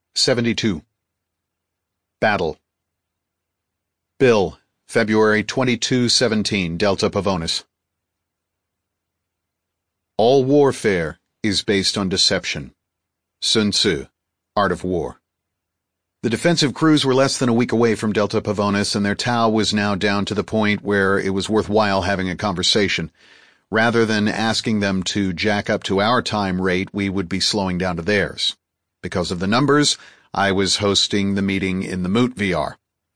72. Battle. Bill, February 2217, Delta Pavonis. All warfare is based on deception. Sun Tzu, Art of War. The defensive crews were less than a week away from Delta Pavonis, and their Tau was now down to the point where it was worthwhile having a conversation. Rather than asking them to jack up to our time rate, we would be slowing down to theirs. Because of the numbers, I was hosting the meeting in the Moot VR.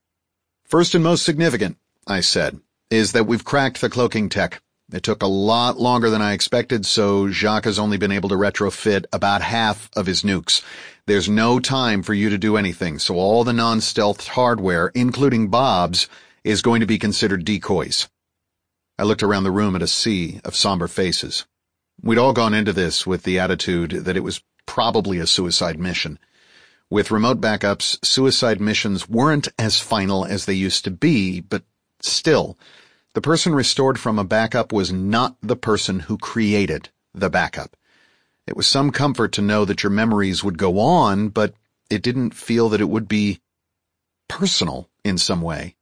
First and most significant, I said, is that we've cracked the cloaking tech. It took a lot longer than I expected, so Jacques has only been able to retrofit about half of his nukes. There's no time for you to do anything, so all the non-stealth hardware, including Bob's, is going to be considered decoys. I looked around the room at a sea of somber faces. We'd all gone into this with the attitude that it was probably a suicide mission. With remote backups, suicide missions weren't as final as they used to be, but still, the person restored from a backup was not the person who created the backup. It was some comfort to know that your memories would go on, but it didn't feel that it would be personal in some way.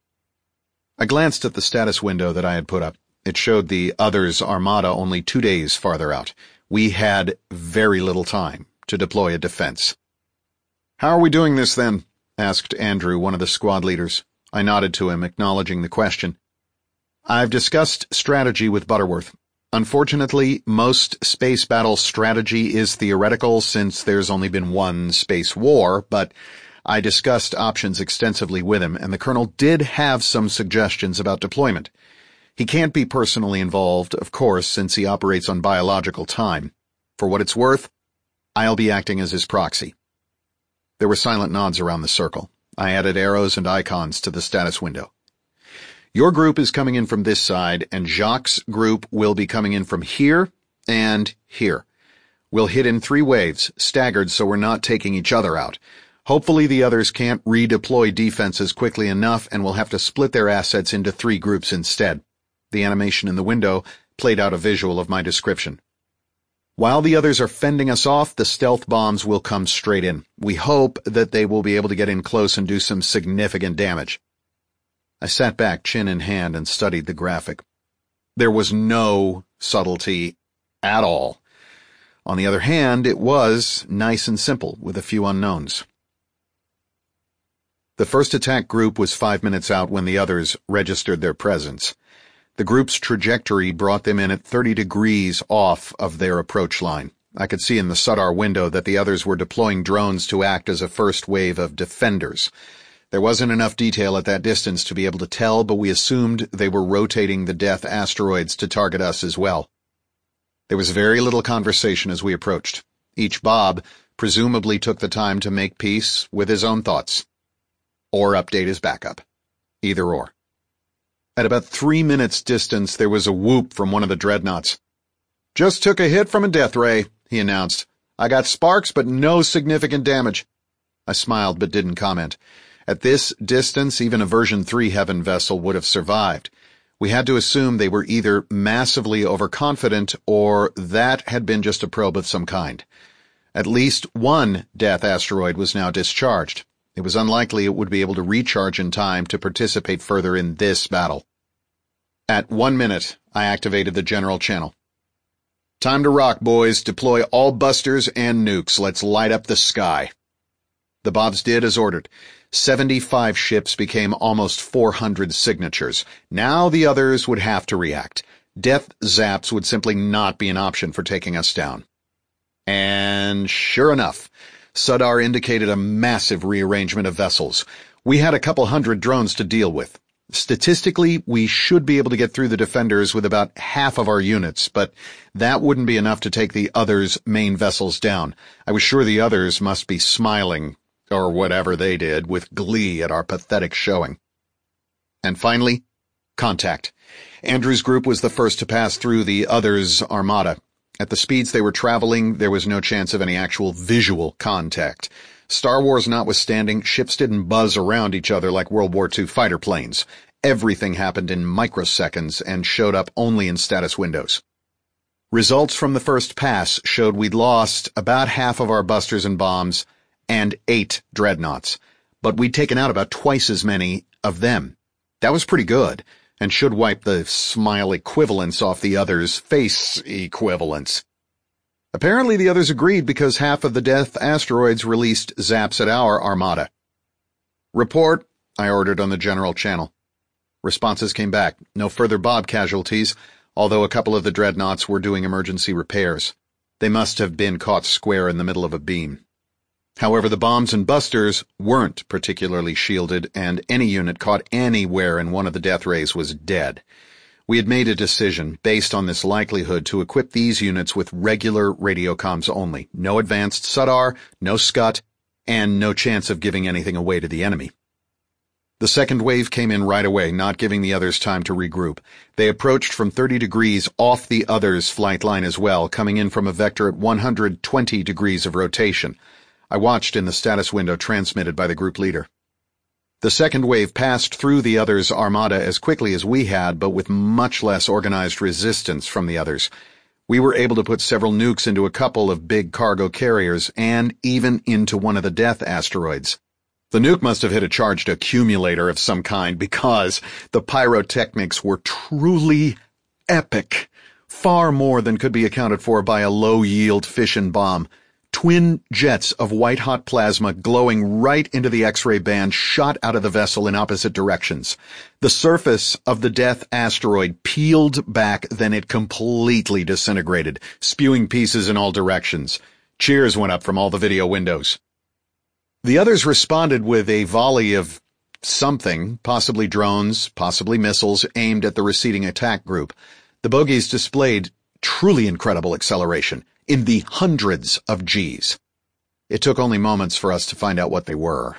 I glanced at the status window that I had put up. It showed the others' armada only 2 days farther out. We had very little time to deploy a defense. "How are we doing this, then?" asked Andrew, one of the squad leaders. I nodded to him, acknowledging the question. "I've discussed strategy with Butterworth. Unfortunately, most space battle strategy is theoretical since there's only been one space war, but I discussed options extensively with him, and the Colonel did have some suggestions about deployment. He can't be personally involved, of course, since he operates on biological time. For what it's worth, I'll be acting as his proxy." There were silent nods around the circle. I added arrows and icons to the status window. "Your group is coming in from this side, and Jacques' group will be coming in from here and here. We'll hit in 3 waves, staggered so we're not taking each other out. Hopefully the others can't redeploy defenses quickly enough, and we'll have to split their assets into 3 groups instead." The animation in the window played out a visual of my description. "While the others are fending us off, the stealth bombs will come straight in. We hope that they will be able to get in close and do some significant damage." I sat back, chin in hand, and studied the graphic. There was no subtlety at all. On the other hand, it was nice and simple, with a few unknowns. The first attack group was 5 minutes out when the others registered their presence. The group's trajectory brought them in at 30 degrees off of their approach line. I could see in the Sudar window that the others were deploying drones to act as a first wave of defenders. There wasn't enough detail at that distance to be able to tell, but we assumed they were rotating the Death asteroids to target us as well. There was very little conversation as we approached. Each Bob presumably took the time to make peace with his own thoughts. Or update his backup. Either or. At about 3 minutes distance, there was a whoop from one of the dreadnoughts. "Just took a hit from a death ray," he announced. "I got sparks, but no significant damage." I smiled but didn't comment. At this distance, even a version 3 Heaven vessel would have survived. We had to assume they were either massively overconfident or that had been just a probe of some kind. At least one Death asteroid was now discharged. It was unlikely it would be able to recharge in time to participate further in this battle. At 1 minute, I activated the general channel. "Time to rock, boys. Deploy all busters and nukes. Let's light up the sky." The Bobs did as ordered. 75 ships became almost 400 signatures. Now the others would have to react. Death zaps would simply not be an option for taking us down. And sure enough, Sudar indicated a massive rearrangement of vessels. We had a couple hundred drones to deal with. Statistically, we should be able to get through the defenders with about half of our units, but that wouldn't be enough to take the others' main vessels down. I was sure the others must be smiling, or whatever they did, with glee at our pathetic showing. And finally, contact. Andrew's group was the first to pass through the others' armada. At the speeds they were traveling, there was no chance of any actual visual contact. Star Wars notwithstanding, ships didn't buzz around each other like World War II fighter planes. Everything happened in microseconds and showed up only in status windows. Results from the first pass showed we'd lost about half of our busters and bombs and 8 dreadnoughts, but we'd taken out about twice as many of them. That was pretty good, and should wipe the smile equivalents off the others' face equivalents. Apparently the others agreed because half of the death asteroids released zaps at our armada. "Report," I ordered on the general channel. Responses came back. No further Bob casualties, although a couple of the dreadnoughts were doing emergency repairs. They must have been caught square in the middle of a beam. However, the bombs and busters weren't particularly shielded, and any unit caught anywhere in one of the death rays was dead. We had made a decision, based on this likelihood, to equip these units with regular radiocomms only. No advanced SUDAR, no SCUT, and no chance of giving anything away to the enemy. The second wave came in right away, not giving the others time to regroup. They approached from 30 degrees off the others' flight line as well, coming in from a vector at 120 degrees of rotation. I watched in the status window transmitted by the group leader. The second wave passed through the others' armada as quickly as we had, but with much less organized resistance from the others. We were able to put several nukes into a couple of big cargo carriers, and even into one of the death asteroids. The nuke must have hit a charged accumulator of some kind, because the pyrotechnics were truly epic. Far more than could be accounted for by a low-yield fission bomb. Twin jets of white-hot plasma glowing right into the X-ray band shot out of the vessel in opposite directions. The surface of the death asteroid peeled back, then it completely disintegrated, spewing pieces in all directions. Cheers went up from all the video windows. The others responded with a volley of something, possibly drones, possibly missiles, aimed at the receding attack group. The bogies displayed truly incredible acceleration, in the hundreds of Gs. It took only moments for us to find out what they were.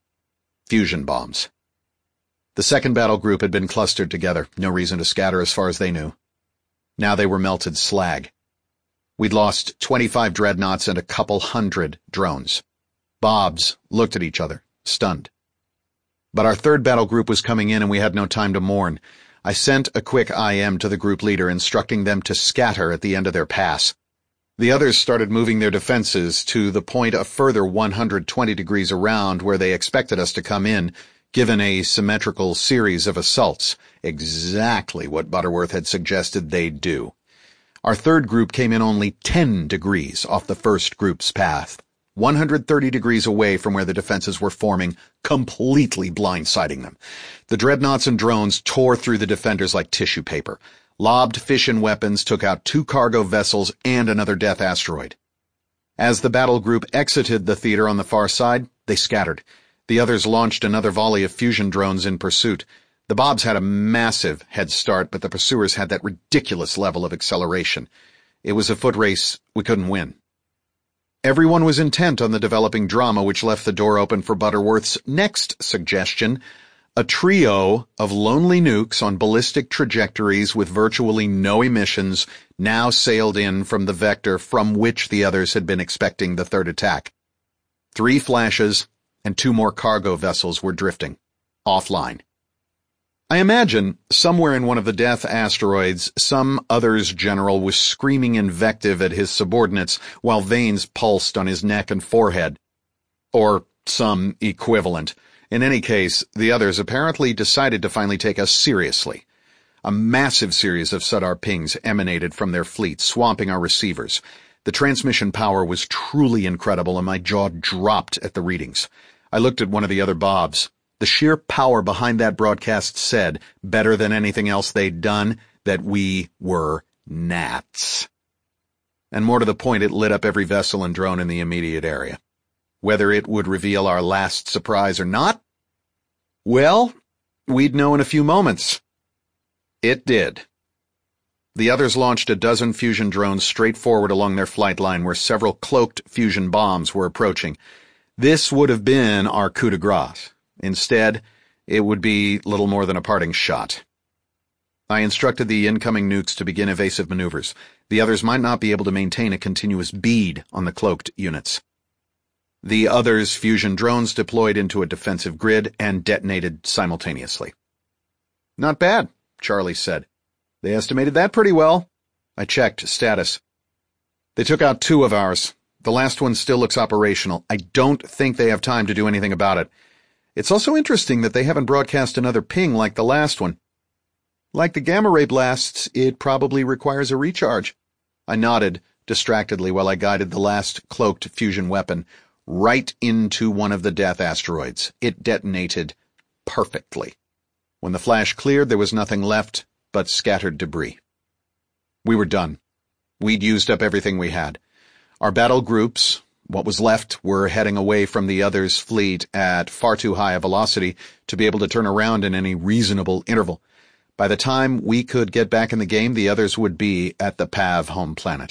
Fusion bombs. The second battle group had been clustered together, no reason to scatter as far as they knew. Now they were melted slag. We'd lost 25 dreadnoughts and a couple hundred drones. Bobs looked at each other, stunned. But our third battle group was coming in and we had no time to mourn. I sent a quick IM to the group leader instructing them to scatter at the end of their pass. The others started moving their defenses to the point a further 120 degrees around where they expected us to come in, given a symmetrical series of assaults, exactly what Butterworth had suggested they'd do. Our third group came in only 10 degrees off the first group's path, 130 degrees away from where the defenses were forming, completely blindsiding them. The dreadnoughts and drones tore through the defenders like tissue paper. Lobbed fission weapons took out 2 cargo vessels and another death asteroid. As the battle group exited the theater on the far side, they scattered. The others launched another volley of fusion drones in pursuit. The Bobs had a massive head start, but the pursuers had that ridiculous level of acceleration. It was a foot race we couldn't win. Everyone was intent on the developing drama, which left the door open for Butterworth's next suggestion: a trio of lonely nukes on ballistic trajectories with virtually no emissions now sailed in from the vector from which the others had been expecting the third attack. 3 flashes and 2 more cargo vessels were drifting, offline. I imagine, somewhere in one of the death asteroids, some others general was screaming invective at his subordinates while veins pulsed on his neck and forehead. Or some equivalent. In any case, the others apparently decided to finally take us seriously. A massive series of SUDAR pings emanated from their fleet, swamping our receivers. The transmission power was truly incredible, and my jaw dropped at the readings. I looked at one of the other Bobs. The sheer power behind that broadcast said, better than anything else they'd done, that we were gnats. And more to the point, it lit up every vessel and drone in the immediate area. Whether it would reveal our last surprise or not? Well, we'd know in a few moments. It did. The others launched a dozen fusion drones straight forward along their flight line where several cloaked fusion bombs were approaching. This would have been our coup de grace. Instead, it would be little more than a parting shot. I instructed the incoming nukes to begin evasive maneuvers. The others might not be able to maintain a continuous bead on the cloaked units. The others' fusion drones deployed into a defensive grid and detonated simultaneously. Not bad, Charlie said. They estimated that pretty well. I checked status. They took out 2 of ours. The last one still looks operational. I don't think they have time to do anything about it. It's also interesting that they haven't broadcast another ping like the last one. Like the gamma ray blasts, it probably requires a recharge. I nodded distractedly while I guided the last cloaked fusion weapon right into one of the death asteroids. It detonated perfectly. When the flash cleared, there was nothing left but scattered debris. We were done. We'd used up everything we had. Our battle groups, what was left, were heading away from the others' fleet at far too high a velocity to be able to turn around in any reasonable interval. By the time we could get back in the game, the others would be at the PAV home planet.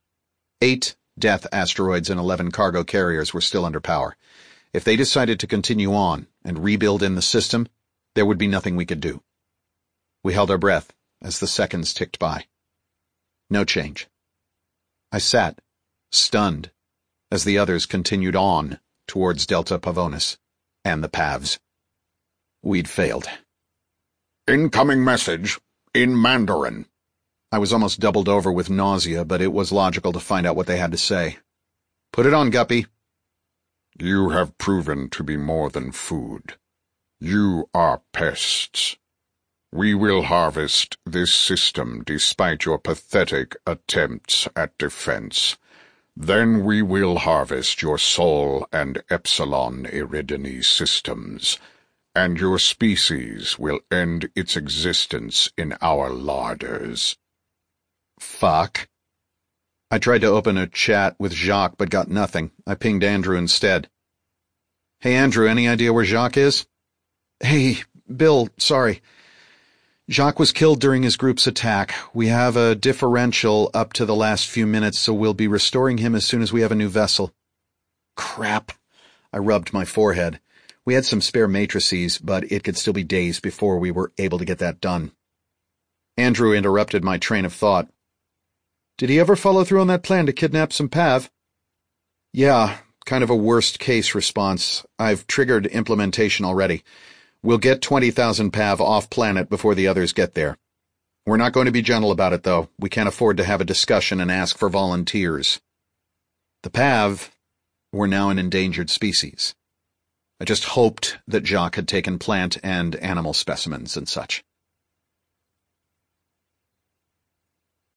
8 death asteroids and 11 cargo carriers were still under power. If they decided to continue on and rebuild in the system, there would be nothing we could do. We held our breath as the seconds ticked by. No change. I sat, stunned, as the others continued on towards Delta Pavonis and the PAVs. We'd failed. Incoming message in Mandarin. I was almost doubled over with nausea, but it was logical to find out what they had to say. Put it on, Guppy. You have proven to be more than food. You are pests. We will harvest this system despite your pathetic attempts at defense. Then we will harvest your Sol and Epsilon Eridani systems, and your species will end its existence in our larders. Fuck. I tried to open a chat with Jacques, but got nothing. I pinged Andrew instead. Hey, Andrew, any idea where Jacques is? Hey, Bill, sorry. Jacques was killed during his group's attack. We have a differential up to the last few minutes, so we'll be restoring him as soon as we have a new vessel. Crap. I rubbed my forehead. We had some spare matrices, but it could still be days before we were able to get that done. Andrew interrupted my train of thought. Did he ever follow through on that plan to kidnap some PAV? Yeah, kind of a worst-case response. I've triggered implementation already. We'll get 20,000 PAV off-planet before the others get there. We're not going to be gentle about it, though. We can't afford to have a discussion and ask for volunteers. The PAV were now an endangered species. I just hoped that Jacques had taken plant and animal specimens and such.